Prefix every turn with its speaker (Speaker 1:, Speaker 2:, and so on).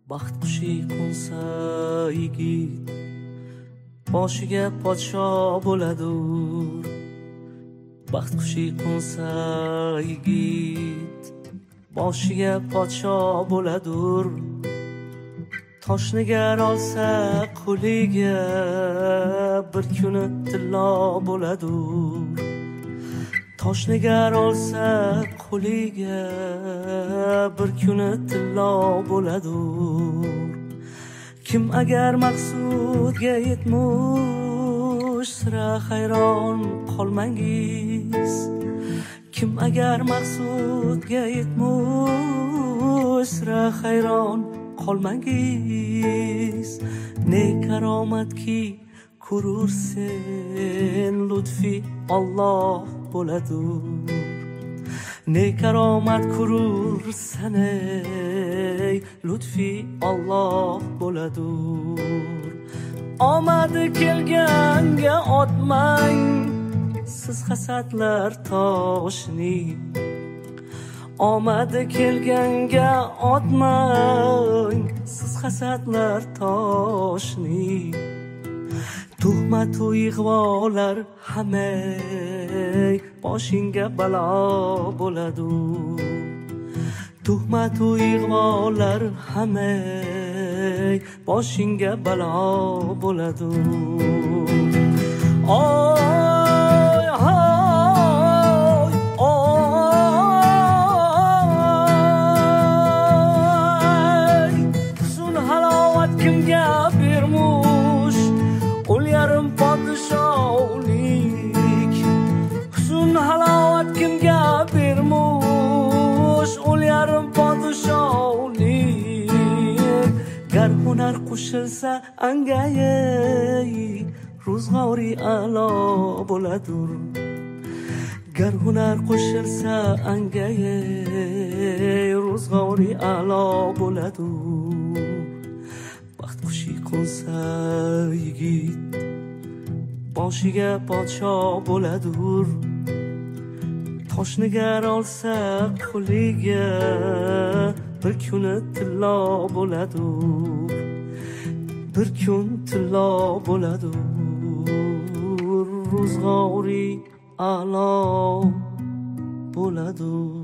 Speaker 1: baxt qushi qo'nsa yigit boshiga podsho bo'ladur. Baxt qushi qo'nsa yigit boshiga podsho bo'ladur. Toshnigar olsa qo'liga bir kuni tillo bo'ladur. Toshnigar olsa qo'liga bir kuni tillo bo'ladur. Kim agar maqsudga yetmush sira hayron qolmangiz. Kim agar maqsudga yetmush sira hayron qolmangiz. Ne karomatki ko'rursen lutfi Alloh bo'ladur. Ne karomat ko'rursan ey lutfi Alloh bo'ladur. Omadi kelganga otmang siz hasadlar toshni. Omadi kelganga otmang siz hasadlar toshni. Tuhmat-u ig'volar hamma boshingga balo bo'ladur. Tuhmat-u ig'volar hamma boshingga balo bo'ladur. Oy hoy oy husn halovat kimga bermush ul yarim podshohlik. Husn halovat kimga bermush ul yarim podshohlik. Gar hunar qo'shilsa angayey ro'zg'ori a'lo bo'ladur. Gar hunar qo'shilsa angayey ro'zg'ori a'lo bo'ladur. Baxt qushi qo'nsa yigit boshiga podsho bo'ladur. Toshnigar olsa qo'liga bir kuni tillo bo'ladur. Bir kun tillo bo'ladur. Ro'zg'ori a'lo bo'ladur.